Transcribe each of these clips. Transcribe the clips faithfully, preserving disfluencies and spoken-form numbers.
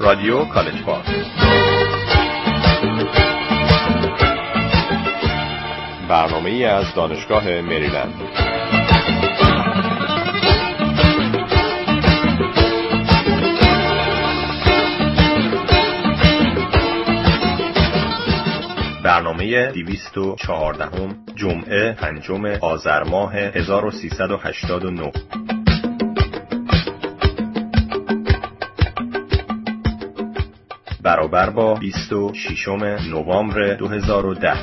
رادیو کالج پارک. برنامه‌ای از دانشگاه مریلند. برنامه دویست و چهاردهم جمعه پنجم آذر ماه هزار و سیصد و هشتاد و نه برابر با بیست و ششم نوامبر دو هزار و ده.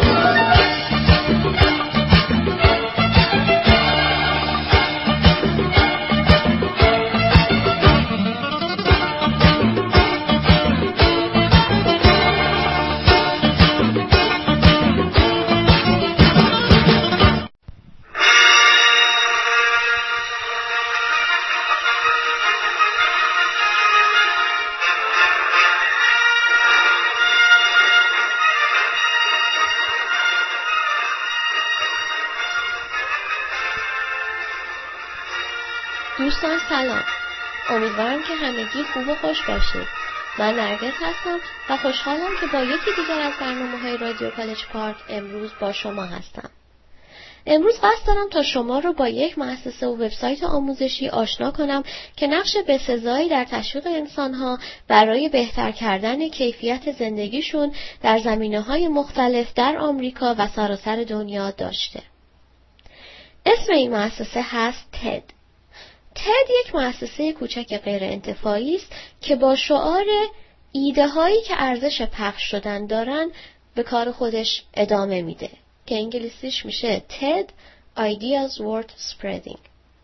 دوستان سلام، امیدوارم که همگی خوب و خوش باشید. من نرگس هستم و خوشحالم که با یکی دیگر از برنامه‌های رادیو کالج پارک امروز با شما هستم. امروز قصد دارم تا شما رو با یک مؤسسه و وبسایت آموزشی آشنا کنم که نقش بسزایی در تشویق انسان‌ها برای بهتر کردن کیفیت زندگیشون در زمینه‌های مختلف در آمریکا و سراسر دنیا داشته. اسم این مؤسسه هست تد. تد یک مؤسسه کوچک غیر انتفاعی است که با شعار ایده هایی که ارزش پخش شدن دارن به کار خودش ادامه میده که انگلیسیش میشه تد Ideas Worth Spreading.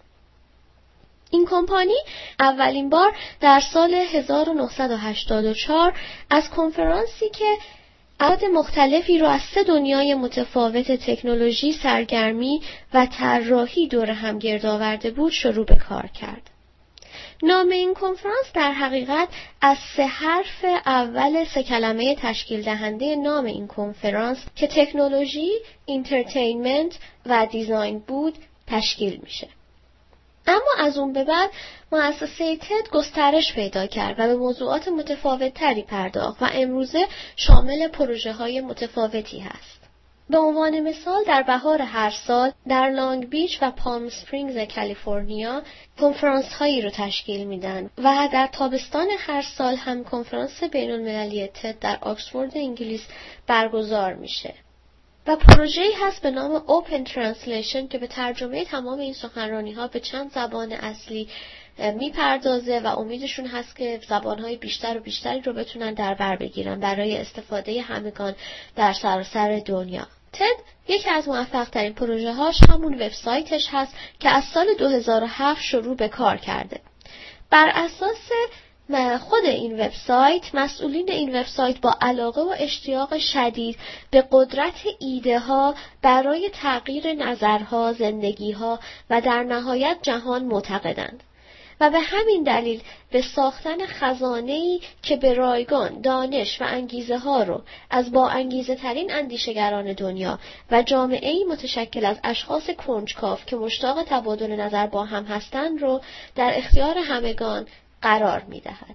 این کمپانی اولین بار در سال هزار و نهصد و هشتاد و چهار از کنفرانسی که افراد مختلفی رو از سه دنیای متفاوت تکنولوژی، سرگرمی و طراحی دور هم گرد آورده بود شروع به کار کرد. نام این کنفرانس در حقیقت از سه حرف اول سه کلمه تشکیل دهنده نام این کنفرانس که تکنولوژی، اینترتینمنت و دیزاین بود تشکیل میشه. اما از اون به بعد مؤسسه تد گسترش پیدا کرد و به موضوعات متفاوت تری پرداخت و امروزه شامل پروژه های متفاوتی هست. به عنوان مثال در بهار هر سال در لانگ بیچ و پالم سپرینگز کالیفرنیا کنفرانس هایی رو تشکیل میدن و در تابستان هر سال هم کنفرانس بین المللی تد در آکسفورد انگلیس برگزار میشه. و پروژه‌ای هست به نام Open Translation که به ترجمه تمام این سخنرانی‌ها به چند زبان اصلی میپردازه و امیدشون هست که زبان‌های بیشتر و بیشتری رو بتونن در بر بگیرن برای استفاده همگان در سراسر دنیا. تد یکی از موفق‌ترین پروژه‌هاش همون وبسایتش هست که از سال دو هزار و هفت شروع به کار کرده. بر اساس خود این وبسایت، مسئولین این وبسایت با علاقه و اشتیاق شدید به قدرت ایده ها برای تغییر نظرها، زندگی ها و در نهایت جهان معتقدند و به همین دلیل به ساختن خزانه‌ای که به رایگان دانش و انگیزه ها رو از با انگیزه ترین اندیشگران دنیا و جامعه‌ای متشکل از اشخاص کنجکاو که مشتاق تبادل نظر با هم هستند رو در اختیار همگان قرار می دهد.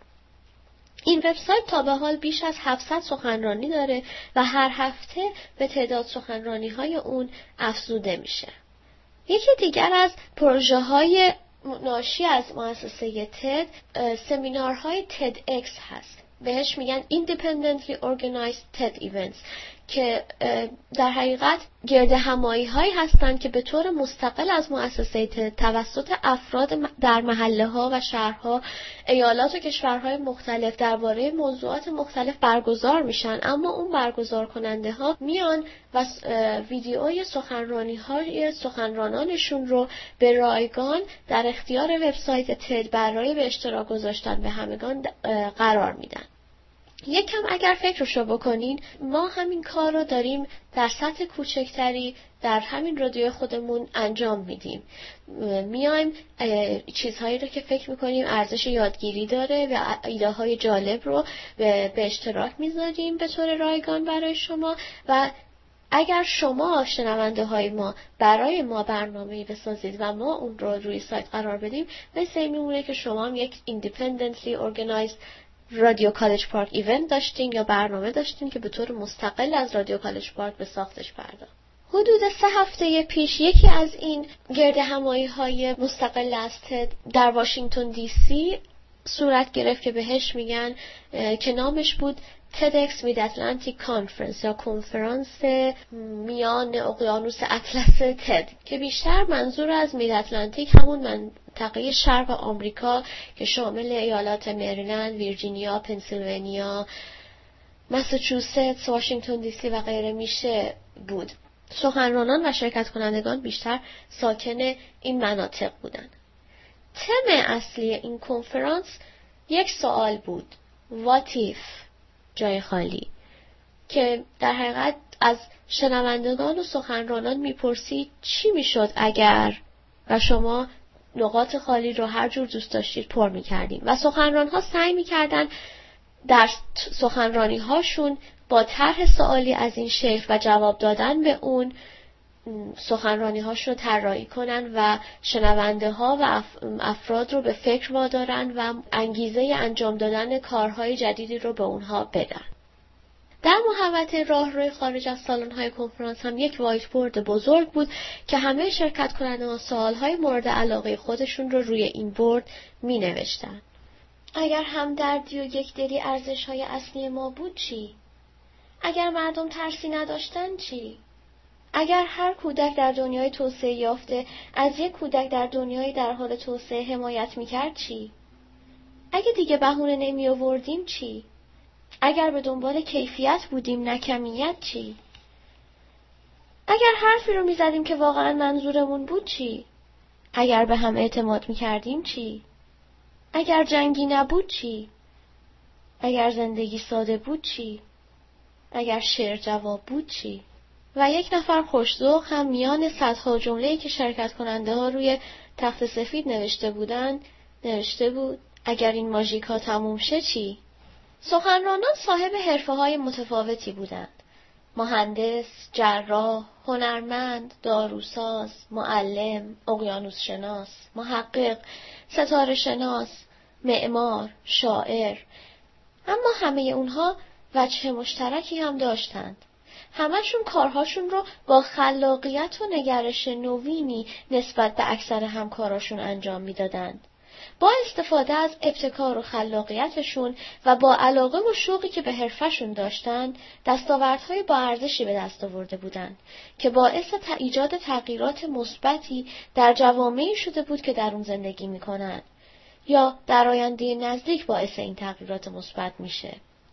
این وبسایت تا به حال بیش از هفتصد سخنرانی داره و هر هفته به تعداد سخنرانی های اون افزوده میشه. یکی دیگر از پروژه های ناشی از مؤسسه تد سمینارهای تد اکس هست. بهش میگن Independently Organized TED Events که در حقیقت گرد همایی هایی هستند که به طور مستقل از مؤسسه تد توسط افراد در محله ها و شهرها، ایالات و کشورهای مختلف درباره موضوعات مختلف برگزار میشن، اما اون برگزار کننده ها میان و ویدیوی سخنرانی های سخنرانانشون رو به رایگان در اختیار وبسایت تد برای به اشتراک گذاشتن به همگان قرار میدن. یکم اگر فکرشو بکنین، ما همین کار رو داریم در سطح کوچکتری در همین رادیو خودمون انجام میدیم. میایم چیزهایی رو که فکر میکنیم ارزش یادگیری داره و ایده های جالب رو به اشتراک میذاریم به طور رایگان برای شما و اگر شما شنونده های ما برای ما برنامه‌ای بسازید و ما اون رو روی سایت قرار بدیم، مثل این میمونه که شما هم یک independently organized رادیو کالج پارک ایونت داشتیم یا برنامه داشتیم که به طور مستقل از رادیو کالج پارک به ساختش پرداخت. حدود سه هفته پیش یکی از این گرد همایی‌های مستقل از تد در واشنگتن دی سی صورت گرفت که بهش میگن که نامش بود تدکس مید اتلانتیک کانفرنس یا کنفرانس میان اقیانوس اطلس تد، که بیشتر منظور از مید اتلانتیک همون منطقه شرق آمریکا که شامل ایالات مریلند، ویرجینیا، پنسیلوانیا، ماساچوست، واشنگتن دی سی و غیره میشه بود. سخنرانان و شرکت کنندگان بیشتر ساکن این مناطق بودند. تم اصلی این کنفرانس یک سوال بود، What if؟ جای خالی، که در حقیقت از شنوندگان و سخنرانان میپرسید چی میشد اگر، و شما نقاط خالی رو هر جور دوست داشتید پر میکردیم و سخنرانها سعی میکردن در سخنرانی هاشون با طرح سوالی از این شکل و جواب دادن به اون سخنرانی هاشون رو طراحی کنن و شنونده ها و افراد رو به فکر وادارن و انگیزه انجام دادن کارهای جدیدی رو به اونها بدن. در محوطه راهروی خارج از سالن‌های کنفرانس هم یک وایت بورد بزرگ بود که همه شرکت کنندگان سوالهای مورد علاقه خودشون رو روی این بورد می نوشتن. اگر همدردی و یکدلی ارزش‌های اصلی ما بود چی؟ اگر مردم ترسی نداشتن چی؟ اگر هر کودک در دنیای توسعه یافته از یک کودک در دنیای در حال توسعه حمایت می‌کرد چی؟ اگه دیگه بهونه نمی آوردیم چی؟ اگر به دنبال کیفیت بودیم نه کمیت چی؟ اگر حرفی رو می‌زدیم که واقعا منظورمون بود چی؟ اگر به هم اعتماد می‌کردیم چی؟ اگر جنگی نبود چی؟ اگر زندگی ساده بود چی؟ اگر شعر جواب بود چی؟ و یک نفر خوش‌ذوق هم میان صدها جمله‌ای که شرکت کننده ها روی تخت سفید نوشته بودند نوشته بود اگر این ماژیک‌ها تموم شه چی؟ سخنرانان صاحب حرفه‌های متفاوتی بودند. مهندس، جراح، هنرمند، داروساز، معلم، اقیانوس شناس، محقق، ستاره شناس، معمار، شاعر. اما همه اونها وجه مشترکی هم داشتند. همشون کارهاشون رو با خلاقیت و نگرش نوینی نسبت به اکثر همکاراشون انجام میدادند. با استفاده از ابتکار و خلاقیتشون و با علاقه و شوقی که به حرفشون داشتن، دستاوردهای با ارزشی به دست آورده بودند که باعث ایجاد تغییرات مثبتی در جوامعی شده بود که در اون زندگی میکنن یا در آینده نزدیک باعث این تغییرات مثبت میشه.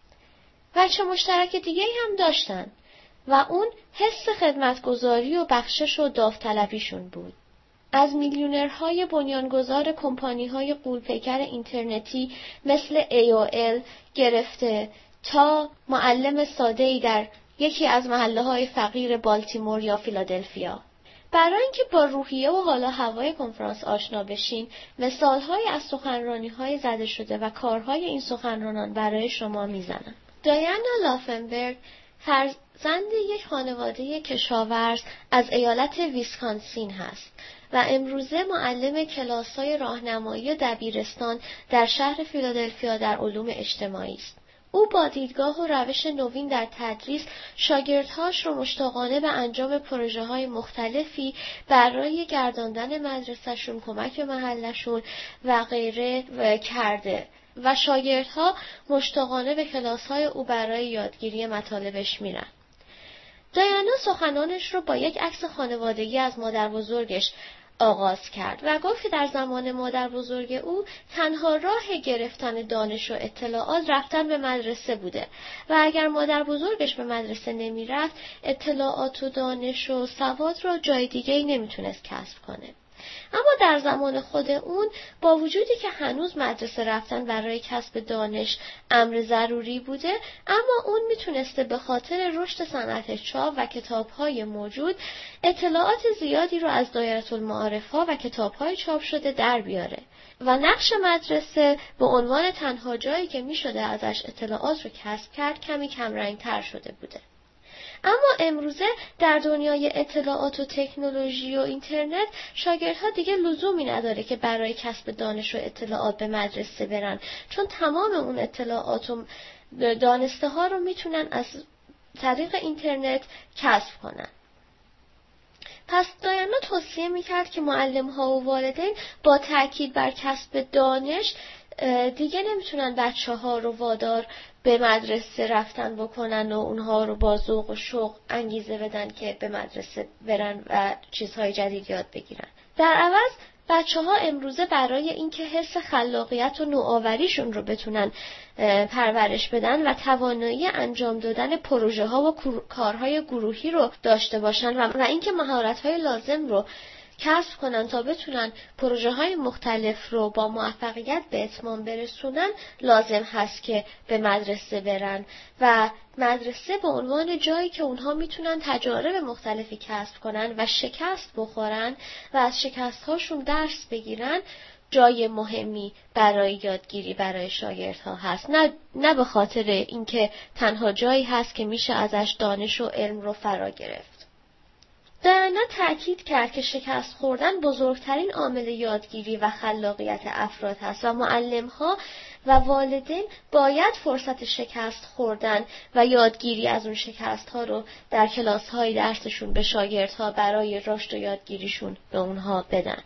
وجه مشترک دیگه‌ای هم داشتن و اون حس خدمتگزاری و بخشش و داوطلبیشون بود. از میلیونرهای بنیانگذار کمپانی‌های غول‌پیکر اینترنتی مثل ای او ال گرفته تا معلم ساده‌ای در یکی از محله‌های فقیر بالتیمور یا فیلادلفیا. برای اینکه با روحیه و حال و هوای کنفرانس آشنا بشین، مثال‌های از سخنرانی‌های زده شده و کارهای این سخنرانان برای شما میزنم. دایانا لافنبرگ فرزند یک خانواده کشاورز از ایالت ویسکانسین هست و امروزه معلم کلاس‌های راهنمایی و دبیرستان در شهر فیلادلفیا در علوم اجتماعی است. او با دیدگاه و روش نوین در تدریس شاگردهاش رو مشتاقانه به انجام پروژه‌های مختلفی برای گرداندن مدرسه‌شون، کمک به محلشون و غیره کرده و شاگردها مشتاقانه به کلاس‌های او برای یادگیری مطالبش میرن. دایانا سخنانش رو با یک عکس خانوادگی از مادر بزرگش آغاز کرد و گفت که در زمان مادر بزرگ او تنها راه گرفتن دانش و اطلاعات رفتن به مدرسه بوده و اگر مادر بزرگش به مدرسه نمی رفت اطلاعات و دانش و سواد را جای دیگه‌ای نمیتونست کسب کنه. اما در زمان خود اون با وجودی که هنوز مدرسه رفتن برای کسب دانش امر ضروری بوده، اما اون میتونسته به خاطر رشد صنعت چاپ و کتاب‌های موجود اطلاعات زیادی رو از دایره المعارف‌ها و کتاب‌های چاپ شده در بیاره و نقش مدرسه به عنوان تنها جایی که میشده ازش اطلاعات رو کسب کرد کمی کمرنگ‌تر شده بوده. اما امروزه در دنیای اطلاعات و تکنولوژی و اینترنت شاگردها دیگه لزومی نداره که برای کسب دانش و اطلاعات به مدرسه برن، چون تمام اون اطلاعات و دانسته ها رو میتونن از طریق اینترنت کسب کنن. پس دایانا توصیه میکرد که معلم ها و والدین با تاکید بر کسب دانش دیگه نمیتونن بچه ها رو وادار به مدرسه رفتن بکنن و اونها رو با ذوق و شوق انگیزه بدن که به مدرسه برن و چیزهای جدید یاد بگیرن. در عوض بچه ها امروزه برای اینکه حس خلاقیت و نوآوریشون رو بتونن پرورش بدن و توانایی انجام دادن پروژه ها و کارهای گروهی رو داشته باشن و اینکه مهارت های لازم رو کسب کنن تا بتونن پروژه های مختلف رو با موفقیت به اتمام برسونن، لازم هست که به مدرسه برن و مدرسه به عنوان جایی که اونها میتونن تجارب مختلفی کسب کنن و شکست بخورن و از شکست هاشون درس بگیرن، جای مهمی برای یادگیری برای شاگردها هست. نه نه به خاطر اینکه تنها جایی هست که میشه ازش دانش و علم رو فرا گرفت. دایانا تأکید کرد که شکست خوردن بزرگترین عامل یادگیری و خلاقیت افراد هست و معلم‌ها و والدین باید فرصت شکست خوردن و یادگیری از اون شکست‌ها رو در کلاس‌های درسشون به شاگردها برای رشد و یادگیریشون به اونها بدن.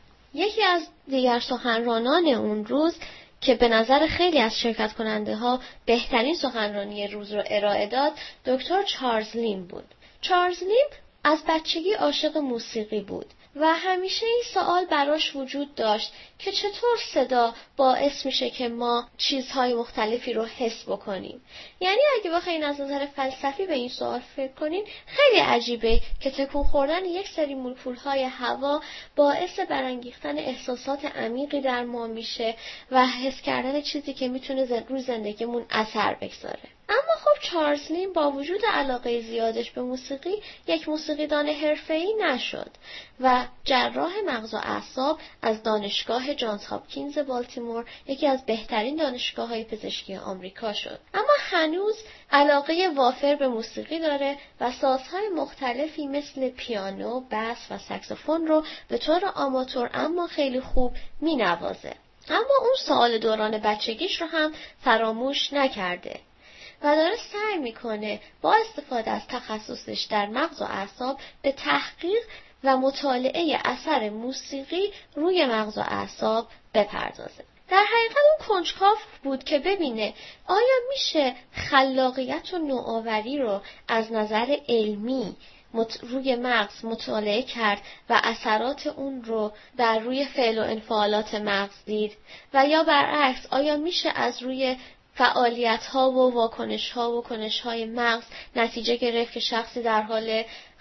یکی از دیگر سخنرانان اون روز که به نظر خیلی از شرکت کننده ها بهترین سخنرانی روز رو ارائه داد، دکتر چارلز لین بود. چارلز لین از بچگی عاشق موسیقی بود و همیشه این سوال براش وجود داشت که چطور صدا باعث میشه که ما چیزهای مختلفی رو حس بکنیم. یعنی اگه بخواین از نظر فلسفی به این سوال فکر کنین، خیلی عجیبه که تکون خوردن یک سری مولکولهای هوا باعث برانگیختن احساسات عمیقی در ما میشه و حس کردن چیزی که میتونه روی زندگیمون اثر بگذاره. اما خب چارلز لین با وجود علاقه زیادش به موسیقی یک موسیقیدان حرفه‌ای نشد و جراح مغز و اعصاب از دانشگاه جانز هاپکینز بالتیمور، یکی از بهترین دانشگاه‌های پزشکی آمریکا شد. اما هنوز علاقه وافر به موسیقی داره و سازهای مختلفی مثل پیانو، بس و ساکسوفون رو به طور آماتور اما خیلی خوب می‌نوازه. اما اون سوال دوران بچگیش رو هم فراموش نکرده و داره سعی میکنه با استفاده از تخصصش در مغز و اعصاب به تحقیق و مطالعه اثر موسیقی روی مغز و اعصاب بپردازه. در حقیقت اون کنجکاو بود که ببینه آیا میشه خلاقیت و نوآوری رو از نظر علمی مت... روی مغز مطالعه کرد و اثرات اون رو بر روی فعل و انفعالات مغز دید، و یا برعکس آیا میشه از روی فعالیت ها و واکنش ها و کنش های مغز نتیجه گرفت که شخصی در حال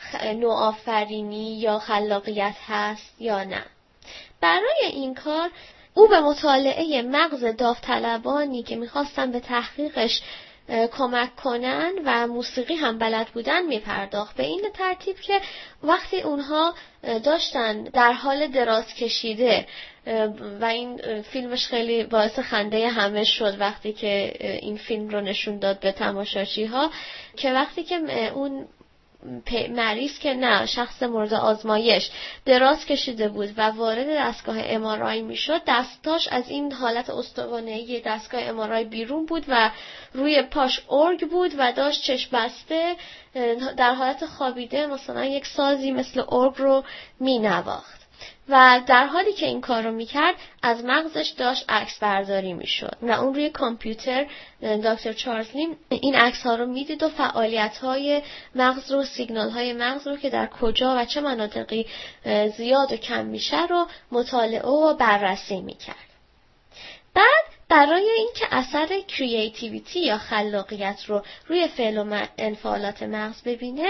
نوآفرینی یا خلاقیت هست یا نه. برای این کار او به مطالعه مغز داوطلبانی که میخواستن به تحقیقش کمک کنن و موسیقی هم بلد بودن میپرداخت، به این ترتیب که وقتی اونها داشتن در حال دراز کشیده و این فیلمش خیلی باعث خنده همه شد وقتی که این فیلم رو نشون داد به تماشاچی ها، که وقتی که اون مریض که نه شخص مورد آزمایش دراز کشیده بود و وارد دستگاه ام آر آی میشد، دستاش از این حالت استوانه‌ای دستگاه ام آر آی بیرون بود و روی پاش ارگ بود و داشت چشم بسته در حالت خوابیده مثلا یک سازی مثل ارگ رو مینواخت و در حالی که این کار رو میکرد از مغزش داشت عکس برداری میشد و اون روی کامپیوتر دکتر چارلز لین این عکس ها رو میدید و فعالیت های مغز رو، سیگنال های مغز رو که در کجا و چه مناطقی زیاد و کم میشه رو مطالعه و بررسی میکرد. بعد برای اینکه اثر کریتیویتی یا خلاقیت رو روی فعل و انفعالات مغز ببینه،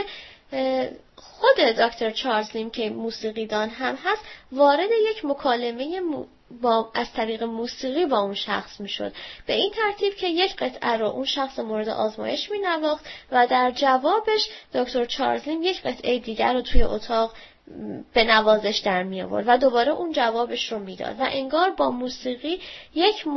خود دکتر چارلز لین که موسیقیدان هم هست وارد یک مکالمه با از طریق موسیقی با اون شخص میشد، به این ترتیب که یک قطعه رو اون شخص مورد آزمایش مینواخت و در جوابش دکتر چارلز لین یک قطعه دیگر رو توی اتاق به نوازش در می آورد و دوباره اون جوابش رو میداد و انگار با موسیقی یک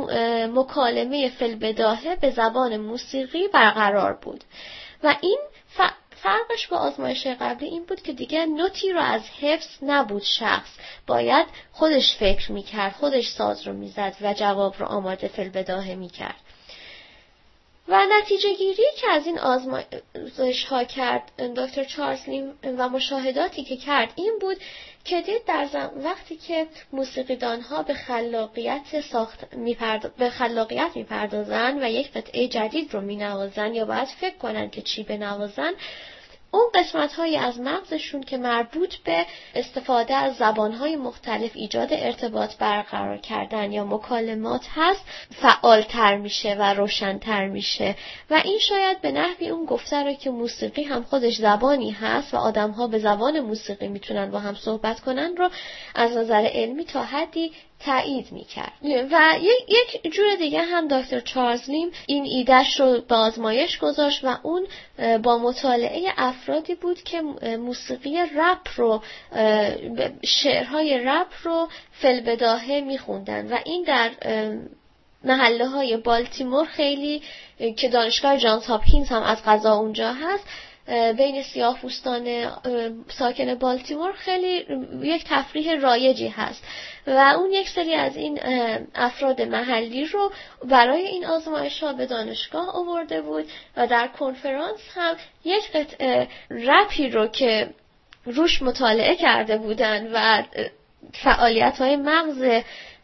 مکالمه فی‌البداهه به زبان موسیقی برقرار بود و این ف... فرقش با آزمایش قبلی این بود که دیگه نوتی رو از حفظ نبود شخص، باید خودش فکر میکرد، خودش ساز رو میزد و جواب رو آماده فی‌البداهه میکرد. و نتیجه گیری که از این آزمایش ها کرد دکتر چارلز لیم و مشاهداتی که کرد این بود که دید در وقتی که موسیقیدان ها به خلاقیت ساخت میپرد... به خلاقیت میپردازن و یک قطعه جدید رو مینوازن یا باید فکر کنن که چی بنوازن، اون قسمت های از مغزشون که مربوط به استفاده از زبان های مختلف، ایجاد ارتباط برقرار کردن یا مکالمات هست، فعالتر میشه و روشن‌تر میشه و این شاید به نحوی اون گفته رو که موسیقی هم خودش زبانی هست و آدم ها به زبان موسیقی میتونن با هم صحبت کنن رو از نظر علمی تا حدی تایید میکرد. و یک جور دیگه هم دکتر چارلز لیم این ایدهش رو به آزمایش گذاشت و اون با مطالعه افرادی بود که موسیقی رپ رو، شعرهای رپ رو فی‌البداهه میخوندن و این در محله های بالتیمور خیلی که دانشگاه جانز هاپکینز هم از قضا اونجا هست، بین سیاه‌پوستان ساکن بالتیمور خیلی یک تفریح رایجی هست و اون یک سری از این افراد محلی رو برای این آزمایش‌ها به دانشگاه آورده بود و در کنفرانس هم یک قطعه رپی رو که روش مطالعه کرده بودن و فعالیت‌های مغز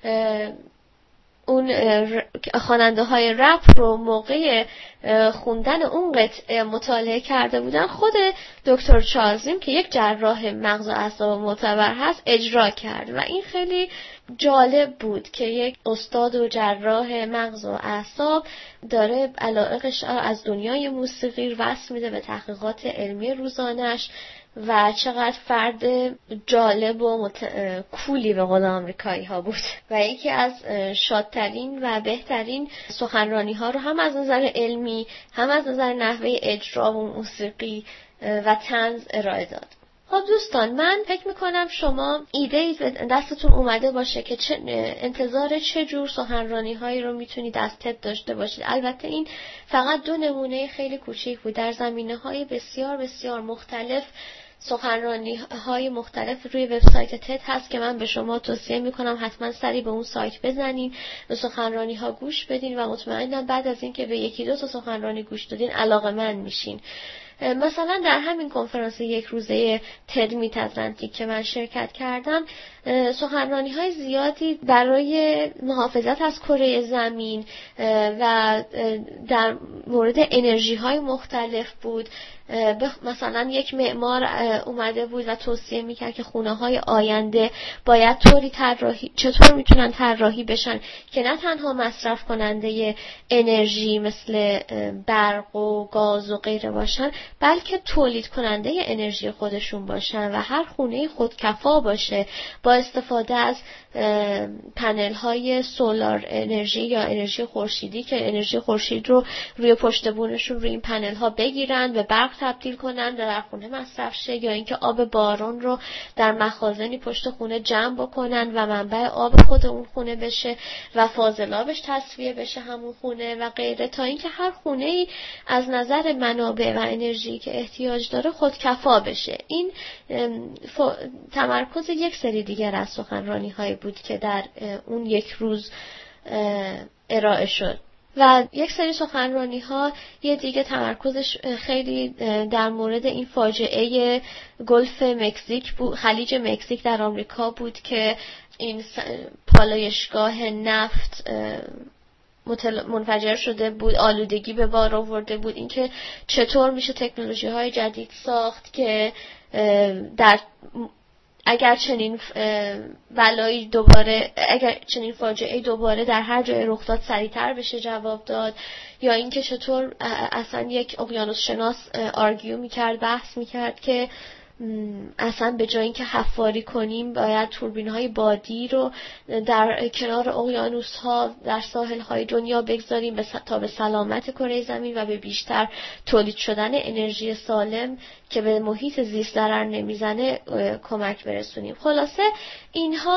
اون خواننده های رپ رو موقع خوندن اون قطعه مطالعه کرده بودن، خود دکتر چارلز لیم که یک جراح مغز و اعصاب معتبر هست اجرا کرد و این خیلی جالب بود که یک استاد و جراح مغز و اعصاب داره علایقش از دنیای موسیقی وصل میده به تحقیقات علمی روزانش و چقدر فرد جالب و مت... کولی به قول آمریکایی ها بود و یکی از شادترین و بهترین سخنرانی ها رو هم از نظر علمی هم از نظر نحوه اجرا و موسیقی و طنز ارائه داد. خب دوستان، من فکر میکنم شما ایده ای دستتون اومده باشه که چه انتظار چه جور سخنرانی هایی رو میتونید از تد داشته باشید. البته این فقط دو نمونه خیلی کوچیک بود. در زمینه های بسیار بسیار مختلف سخنرانی های مختلف روی وبسایت تد هست که من به شما توصیه میکنم حتما سری به اون سایت بزنین، به سخنرانی ها گوش بدین و مطمئنم بعد از این که به یکی دو تا سخنرانی گوش دادین علاقه‌مند میشین. مثلا در همین کنفرانس یک روزه تد میت اتلانتیک که من شرکت کردم، سخنرانی های زیادی برای محافظت از کره زمین و در مورد انرژی های مختلف بود. مثلا یک معمار اومده بود و توصیه میکرد که خونه های آینده باید طوری طراحی چطور میتونن طراحی بشن که نه تنها مصرف کننده انرژی مثل برق و گاز و غیره باشن، بلکه تولید کننده انرژی خودشون باشن و هر خونه خودکفا باشه با استفاده از پنل های سولار انرژی یا انرژی خورشیدی که انرژی خورشید رو روی پشت بونشون روی این پنل ها بگیرن، به برق تبدیل کنن و در خونه مصرف شه، یا اینکه آب باران رو در مخازنی پشت خونه جمع بکنن و منبع آب خود اون خونه بشه و فاضلابش تصفیه بشه همون خونه و غیره، تا اینکه هر خونه‌ای از نظر منابع و انرژی که احتیاج داره خودکفا بشه. این تمرکز یک سری دیگر از سخنرانی هایی بود که در اون یک روز ارائه شد و یک سری سخنرانی ها یه دیگه تمرکزش خیلی در مورد این فاجعه گلف مکزیک بود، خلیج مکزیک در آمریکا بود که این پالایشگاه نفت منفجر شده بود، آلودگی به بار آورده بود، اینکه چطور میشه تکنولوژی های جدید ساخت که در اگر چنین بلایی دوباره اگر چنین فاجعه‌ای دوباره در هر جای رخ داد سریعتر بشه جواب داد، یا اینکه چطور اصلا یک اقیانوس شناس آرگیو میکرد، بحث میکرد که اصلا به جای اینکه حفاری کنیم باید توربین‌های بادی رو در کنار اقیانوس‌ها در ساحل‌های دنیا بگذاریم تا به سلامت کره زمین و به بیشتر تولید شدن انرژی سالم که به محیط زیست ضرر نمیزنه کمک برسونیم. خلاصه اینها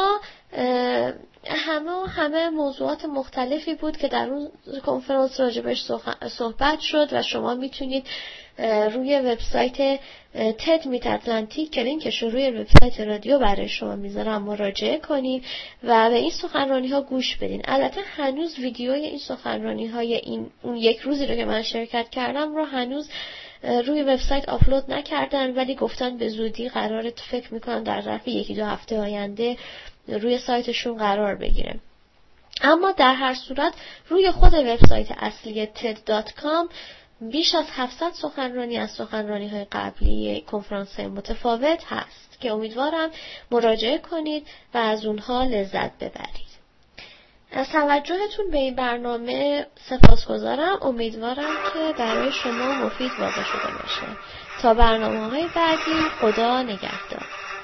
همه همه موضوعات مختلفی بود که در اون کنفرانس راجبش صحبت شد و شما میتونید روی وبسایت تد میت اتلانتیک که لینکش رو روی وبسایت رادیو برای شما میذارم مراجعه کنید و به این سخنرانی ها گوش بدین. البته هنوز ویدیوی این سخنرانی های این اون یک روزی رو که من شرکت کردم رو هنوز روی وبسایت آپلود نکردن، ولی گفتن به زودی قراره، فکر میکنم در ظرف یکی دو هفته آینده روی سایتشون قرار بگیره. اما در هر صورت روی خود وبسایت اصلی تد دات کام بیش از هفتصد سخنرانی از سخنرانی های قبلی کنفرانس متفاوت هست که امیدوارم مراجعه کنید و از اونها لذت ببرید. از توجهتون به این برنامه سپاسگزارم. امیدوارم که برای شما مفید واقع شده باشه. تا برنامه‌های بعدی، خدا نگهدار.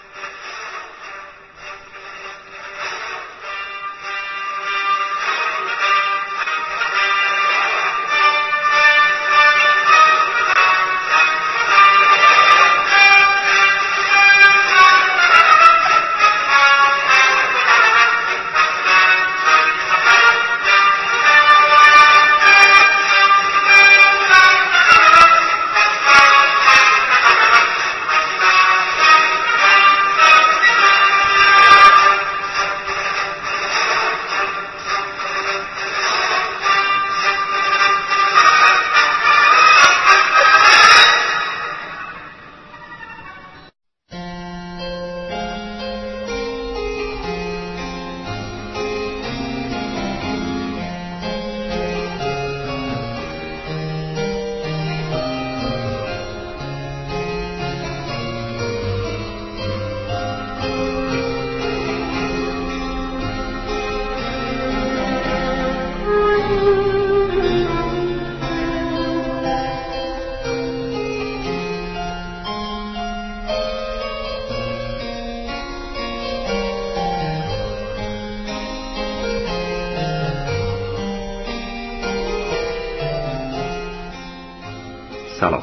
سلام،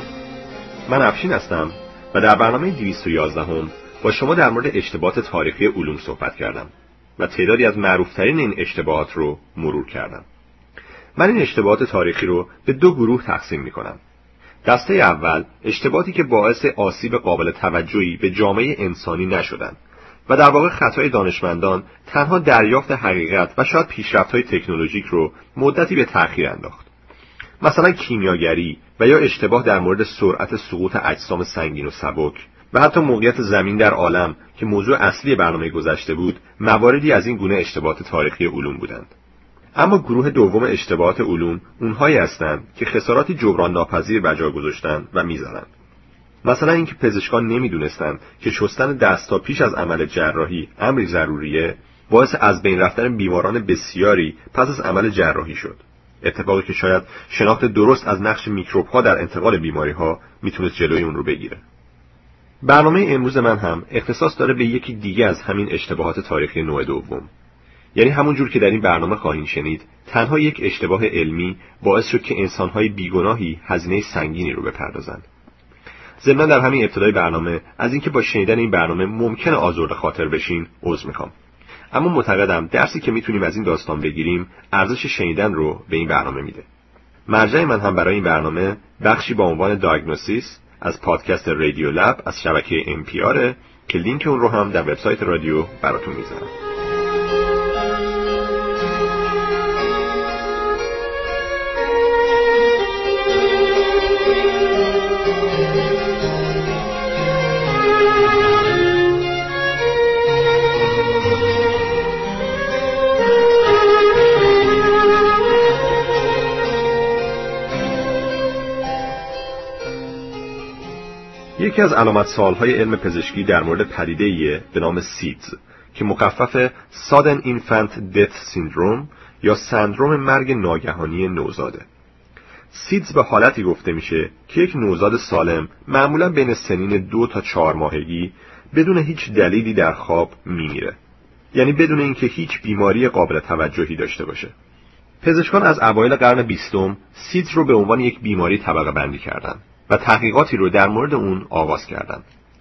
من افشین هستم و در برنامه دویست و یازده هم با شما در مورد اشتباهات تاریخی علوم صحبت کردم و تعدادی از معروفترین این اشتباهات رو مرور کردم. من این اشتباهات تاریخی رو به دو گروه تقسیم می کنم. دسته اول، اشتباهاتی که باعث آسیب قابل توجهی به جامعه انسانی نشدند و در واقع خطای دانشمندان تنها دریافت حقیقت و شاید پیشرفت‌های تکنولوژیک رو مدتی به تأخیر انداخت. مثلا کیمیاگری و یا اشتباه در مورد سرعت سقوط اجسام سنگین و سبک و حتی موقعیت زمین در عالم که موضوع اصلی برنامه گذشته بود، مواردی از این گونه اشتباهات تاریخی علوم بودند. اما گروه دوم اشتباهات علوم اونهایی هستند که خساراتی جبران ناپذیر به جا گذاشتند و می‌زنند. مثلا اینکه پزشکان نمی‌دونستند که شستن دست‌ها پیش از عمل جراحی امری ضروریه، باعث از بین رفتن بیماران بسیاری پس از عمل جراحی شد. اتفاقی که شاید شناخت درست از نقش میکروب‌ها در انتقال بیماری‌ها میتونست جلوی اون رو بگیره. برنامه امروز من هم اختصاص داره به یکی دیگه از همین اشتباهات تاریخی نوع دوم. یعنی همون جور که در این برنامه خواهید شنید، تنها یک اشتباه علمی باعث شد که انسان‌های بیگناهی هزینه سنگینی رو بپردازند. ضمن در همین ابتدای برنامه از اینکه با شنیدن این برنامه ممکنه آزرده خاطر بشین عذر میخوام. اما معتقدم درسی که میتونیم از این داستان بگیریم ارزش شنیدن رو به این برنامه میده. مرجع من هم برای این برنامه بخشی با عنوان دایگنوستیس از پادکست رادیو لب از شبکه ام پی آر که لینک اون رو هم در وبسایت رادیو براتون میذارم. یکی از علامت سوال‌های علم پزشکی در مورد پدیده‌ایه به نام سیدز که مخفف Sudden Infant Death Syndrome یا سندروم مرگ ناگهانی نوزاده. سیدز به حالتی گفته میشه که یک نوزاد سالم معمولاً بین سنین دو تا چهار ماهگی بدون هیچ دلیلی در خواب میمیره. یعنی بدون اینکه هیچ بیماری قابل توجهی داشته باشه. پزشکان از اوایل قرن بیستم سیدز رو به عنوان یک بیماری طبقه بندی کردن و تحقیقاتی رو در مورد اون آغاز کردند.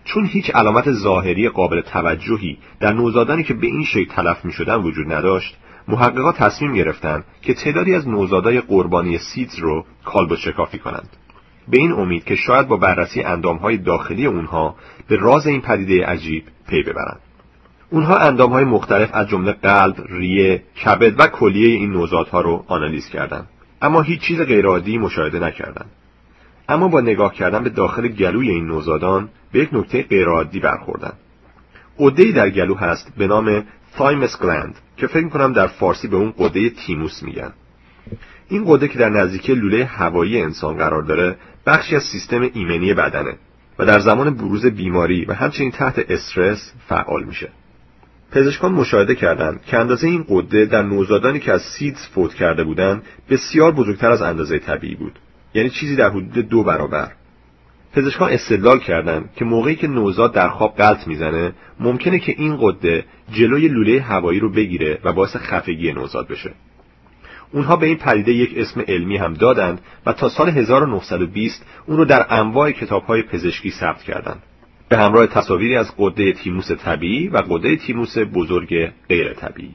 چون هیچ علامت ظاهری قابل توجهی در نوزادانی که به این شکل تلف می‌شدن وجود نداشت، محققان تصمیم گرفتند که تعدادی از نوزادای قربانی سیدز رو کالبد شکافی کنند، به این امید که شاید با بررسی اندام‌های داخلی اونها به راز این پدیده عجیب پی ببرند. اونها اندام‌های مختلف از جمله قلب، ریه، کبد و کلیه این نوزادها رو آنالیز کردند، اما هیچ چیز غیرعادی مشاهده نکردند. اما با نگاه کردن به داخل گلوی این نوزادان به یک نکته غیرعادی برخوردند. غده‌ای در گلو هست به نام تایمس گلند که فکر می‌کنم در فارسی به اون غده تیموس میگن. این غده که در نزدیکی لوله هوایی انسان قرار داره، بخشی از سیستم ایمنی بدنه و در زمان بروز بیماری و همچنین تحت استرس فعال میشه. پزشکان مشاهده کردند که اندازه این غده در نوزادانی که از سیدز فوت کرده بودند بسیار بزرگتر از اندازه طبیعی بود، یعنی چیزی در حدود دو برابر. پزشکان استدلال کردند که موقعی که نوزاد در خواب غلط میزنه، ممکنه که این غده جلوی لوله هوایی رو بگیره و باعث خفگی نوزاد بشه. اونها به این پدیده یک اسم علمی هم دادند و تا سال هزار و نهصد و بیست اون رو در انواع کتاب‌های پزشکی ثبت کردند، به همراه تصاویری از غده تیموس طبیعی و غده تیموس بزرگ غیر طبیعی.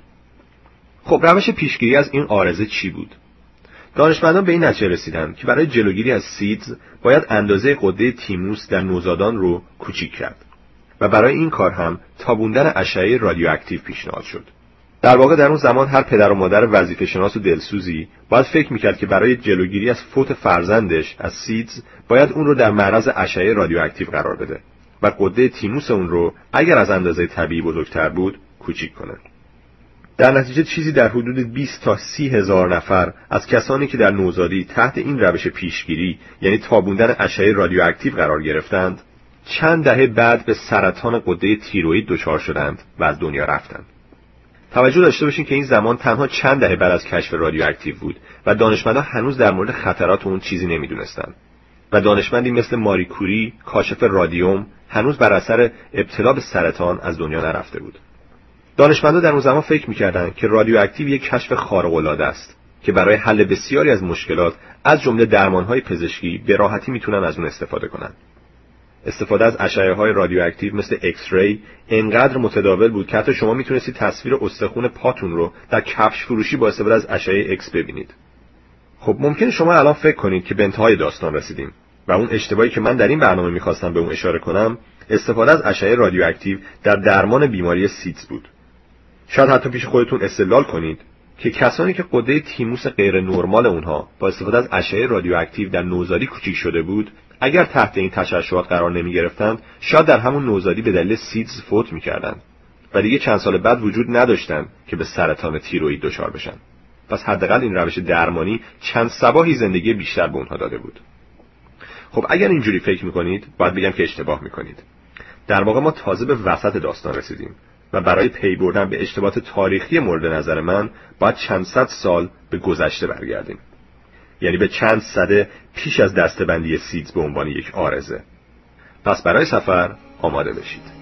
خب روش پیشگیری از این عارضه چی بود؟ دانشمندان به این نتیجه رسیدند که برای جلوگیری از سیدز باید اندازه غده تیموس در نوزادان رو کوچیک کرد و برای این کار هم تابوندن اشعه رادیواکتیو پیشنهاد شد. در واقع در اون زمان هر پدر و مادر وظیفه‌شناس و دلسوزی باید فکر میکرد که برای جلوگیری از فوت فرزندش از سیدز باید اون رو در معرض اشعه رادیواکتیو قرار بده و غده تیموس اون رو اگر از اندازه طبیعی بزرگتر بود کوچیک کنه. در نتیجه چیزی در حدود بیست تا سی هزار نفر از کسانی که در نوزادی تحت این روش پیشگیری یعنی تابوندن اشعه رادیواکتیو قرار گرفتند، چند دهه بعد به سرطان غده تیروئید دچار شدند و از دنیا رفتند. توجه داشته باشین که این زمان تنها چند دهه بعد از کشف رادیواکتیو بود و دانشمندان هنوز در مورد خطرات اون چیزی نمیدونستند و دانشمندی مثل ماری کوری، کاشف رادیوم، هنوز بر اثر ابتلا به سرطان از دنیا نرفته بود. دانشمندان در اون زمان فکر می‌کردند که رادیواکتیو یک کشف خارق‌العاده است که برای حل بسیاری از مشکلات از جمله درمان‌های پزشکی به راحتی میتونن از اون استفاده کنن. استفاده از اشعه‌های رادیواکتیو مثل ایکس ری انقدر متداول بود که حتی شما میتونستید تصویر استخوان پاتون رو در کفش فروشی با استفاده از اشعه ایکس ببینید. خب ممکنه شما الان فکر کنید که به انتهای داستان رسیدیم و اون اشتباهی که من در این برنامه می‌خواستم به اون اشاره کنم استفاده از اشعه رادیواکتیو در درمان بیماری سیدز بود. شاید حتی پیش خودتون استدلال کنید که کسانی که غده تیموس غیر نرمال اونها با استفاده از اشعه رادیواکتیو در نوزادی کوچیک شده بود، اگر تحت این تشعشعات قرار نمی گرفتند، شاید در همون نوزادی به دلیل سیدز فوت می‌کردند و دیگه چند سال بعد وجود نداشتند که به سرطان تیروئید دچار بشن. پس حداقل این روش درمانی چند صباحی زندگی بیشتر به اونها داده بود. خب اگر اینجوری فکر می‌کنید، باید بگم که اشتباه می‌کنید. در واقع ما تازه به وسط داستان رسیدیم و برای پی بردن به اشتباهات تاریخی مورد نظر من باید چند صد سال به گذشته برگردیم، یعنی به چند سده پیش از دسته‌بندی سیدز به عنوان یک عارضه. پس برای سفر آماده بشید.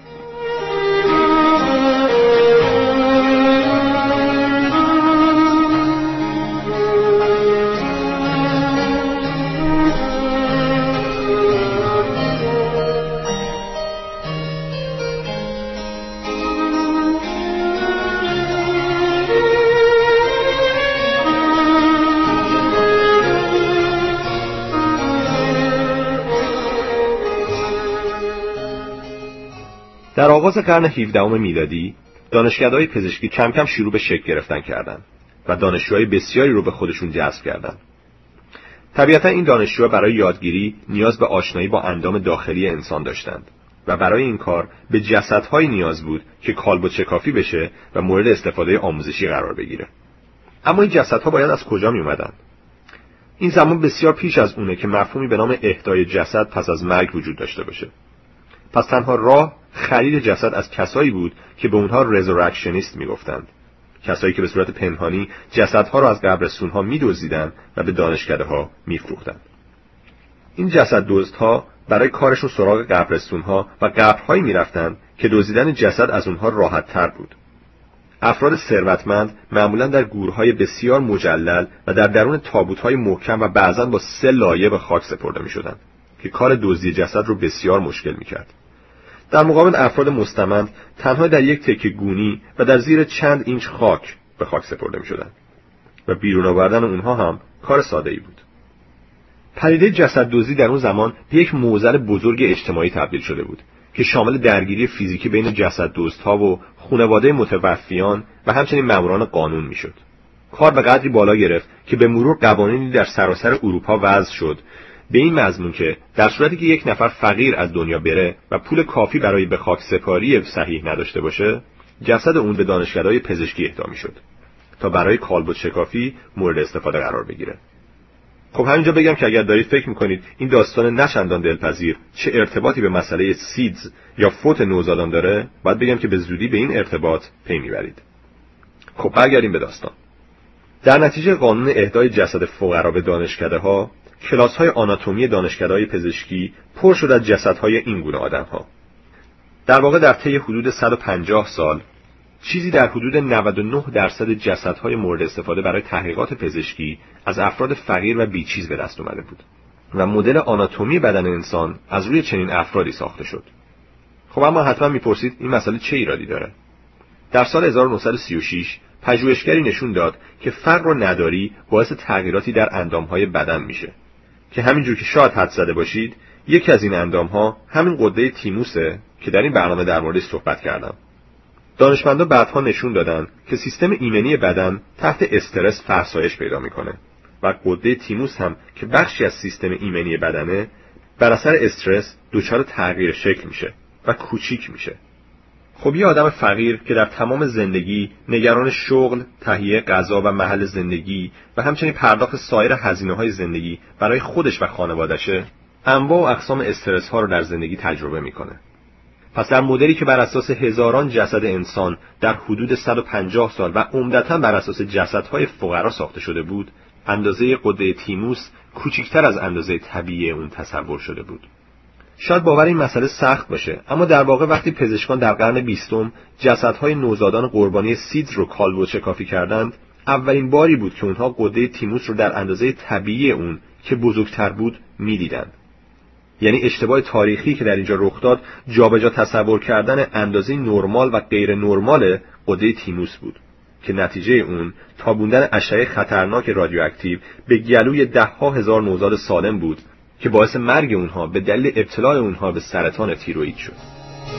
در آغاز قرن هفدهم میلادی دانشکده‌های پزشکی کم کم شروع به شکل گرفتن کردند و دانشجوهای بسیاری رو به خودشون جذب کردند. طبیعتا این دانشجوها برای یادگیری نیاز به آشنایی با اندام داخلی انسان داشتند و برای این کار به جسدهایی نیاز بود که کالبد شکافی بشه و مورد استفاده آموزشی قرار بگیره. اما این جسدها باید از کجا می اومدن؟ این زمان بسیار پیش از اونه که مفهومی به نام اهدای جسد پس از مرگ وجود داشته باشه. پس تنها راه خرید جسد از کسایی بود که به اونها رزورکشنیست میگفتند، کسایی که به صورت پنهانی جسدها را از قبرستونها میدزدیدند و به دانشکده‌ها میفروختند. این جسد دزدها برای کارشون سراغ قبرستونها و قبرهایی میرفتند که دزدیدن جسد از اونها راحت تر بود. افراد ثروتمند معمولاً در گورهای بسیار مجلل و در درون تابوت‌های محکم و بعضاً با سه لایه به خاک سپرده می‌شدند که کار دزدی جسد رو بسیار مشکل می‌کرد. در مقابل افراد مستمند تنها در یک تکه گونی و در زیر چند اینچ خاک به خاک سپرده می‌شدند و بیرون آوردن اونها هم کار ساده‌ای بود. پدیده جسددزدی در اون زمان به یک معضل بزرگ اجتماعی تبدیل شده بود که شامل درگیری فیزیکی بین جسددزدها و خانواده متوفیان و همچنین ماموران قانون میشد. کار به قدری بالا گرفت که به مرور قوانینی در سراسر اروپا وضع شد به این مضمون که در صورتی که یک نفر فقیر از دنیا بره و پول کافی برای به خاک سپاری صحیح نداشته باشه، جسد اون به دانشکده‌های پزشکی اهدا میشد تا برای کالبد شکافی مورد استفاده قرار بگیره. خب همینجا بگم که اگر دارید فکر میکنید این داستان نچندان دلپذیر چه ارتباطی به مسئله سیدز یا فوت نوزادان داره، باید بگم که به زودی به این ارتباط پی میبرید. خب برگردیم به داستان. در نتیجه قانون اهدای جسد فقرا به دانشکده‌ها، کلاس‌های آناتومی دانشکده‌های پزشکی پر شد از جسدهای این گونه آدم‌ها. در واقع در طی حدود صد و پنجاه سال چیزی در حدود نود و نه درصد جسدهای مورد استفاده برای تحقیقات پزشکی از افراد فقیر و بیچیز به دست اومده بود و مدل آناتومی بدن انسان از روی چنین افرادی ساخته شد. خب اما حتما میپرسید این مسئله چه ایرادی داره؟ در سال هزار و نهصد و سی و شش پژوهشگری نشون داد که فقر و نداری باعث تغییراتی در اندامهای بدن میشه که همینجور که شاید حد زده باشید یکی از این اندامها همین غده تیموسه که در این برنامه در موردش صحبت کردم. دانشمندان بعدها نشون دادن که سیستم ایمنی بدن تحت استرس فرسایش پیدا میکنه و غده تیموس هم که بخشی از سیستم ایمنی بدنه بر اثر استرس دچار تغییر شکل میشه و کوچیک میشه. خب یه آدم فقیر که در تمام زندگی نگران شغل، تهیه غذا و محل زندگی و همچنین پرداخت سایر هزینه‌های زندگی برای خودش و خانواده‌شه، انواع و اقسام استرس ها رو در زندگی تجربه میکنه. پس در مدلی که بر اساس هزاران جسد انسان در حدود صد و پنجاه سال و عمدتاً بر اساس جسدهای فقرا ساخته شده بود، اندازه غده تیموس کوچکتر از اندازه طبیعی اون تصور شده بود. شاید باور این مسئله سخت باشه، اما در واقع وقتی پزشکان در قرن بیستم جسدهای نوزادان قربانی سیدز رو کالبد شکافی کردند، اولین باری بود که اونها غده تیموس رو در اندازه طبیعی اون که بزرگتر بود می‌دیدند. یعنی اشتباه تاریخی که در اینجا رخ داد جابجا تصور کردن اندازه نرمال و غیر نرمال غده تیموس بود که نتیجه اون تابوندن اشعه خطرناک رادیواکتیو به گلوی ده ها هزار نوزاد سالم بود که باعث مرگ اونها به دلیل ابتلا اونها به سرطان تیروئید شد.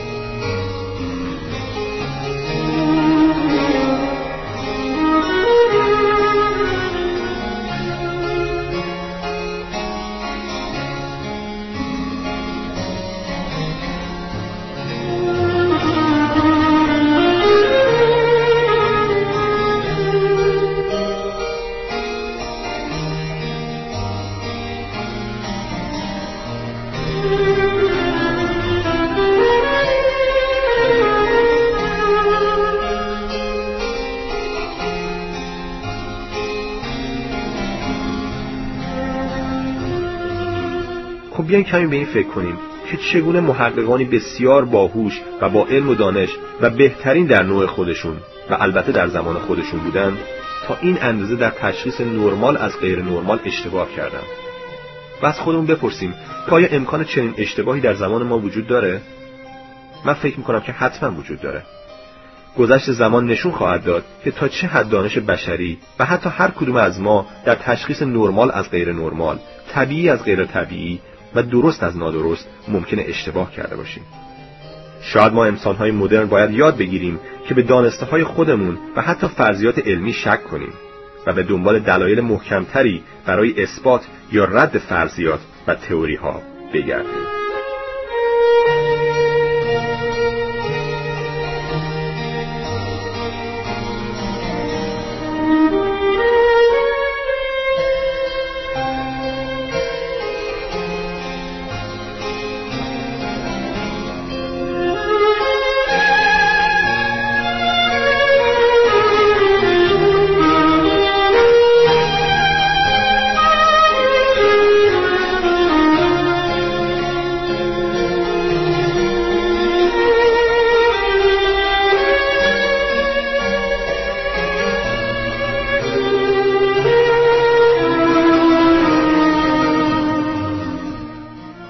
خب بیاین کمی به این فکر کنیم که چگونه محققانی بسیار باهوش و با علم و دانش و بهترین در نوع خودشون و البته در زمان خودشون بودند تا این اندازه در تشخیص نرمال از غیر نرمال اشتباه کردند. و از خودمون بپرسیم که آیا امکان چنین اشتباهی در زمان ما وجود داره؟ من فکر میکنم که حتما وجود داره. گذشت زمان نشون خواهد داد که تا چه حد دانش بشری و حتی هر کدوم از ما در تشخیص نرمال از غیر نرمال، طبیعی از غیر طبیعی و درست از نادرست ممکنه اشتباه کرده باشیم. شاید ما انسان‌های مدرن باید یاد بگیریم که به دانسته‌های خودمون و حتی فرضیات علمی شک کنیم و به دنبال دلایل محکمتری برای اثبات یا رد فرضیات و تئوری‌ها بگردیم.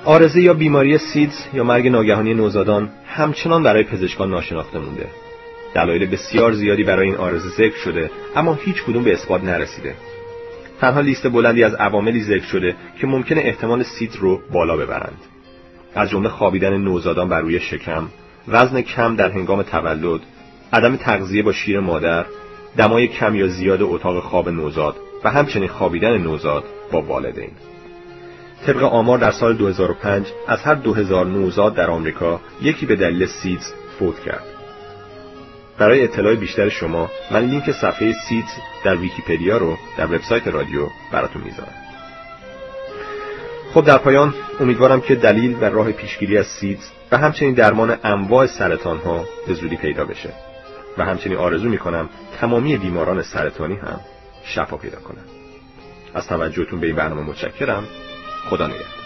عارضه یا بیماری سیدز یا مرگ ناگهانی نوزادان همچنان برای پزشکان ناشناخته مونده. دلایل بسیار زیادی برای این عارضه ذکر شده، اما هیچ کدوم به اثبات نرسیده. تنها لیست بلندی از عواملی ذکر شده که ممکنه احتمال سیدز رو بالا ببرند. از جمله خوابیدن نوزادان بر روی شکم، وزن کم در هنگام تولد، عدم تغذیه با شیر مادر، دمای کم یا زیاد اتاق خواب نوزاد و همچنین خوابیدن نوزاد با والدین. طبق آمار در سال دو هزار و پنج از هر دو هزار نوزاد در آمریکا یکی به دلیل سیدز فوت کرد. برای اطلاع بیشتر شما من لینک صفحه سیدز در ویکی‌پدیا رو در وبسایت رادیو براتون میذارم. خب در پایان امیدوارم که دلیل و راه پیشگیری از سیدز و همچنین درمان انواع سرطان ها به زودی پیدا بشه و همچنین آرزو میکنم تمامی بیماران سرطانی هم شفا پیدا کنند. از توجهتون به این برنامه متشکرم. خدا نگهدار.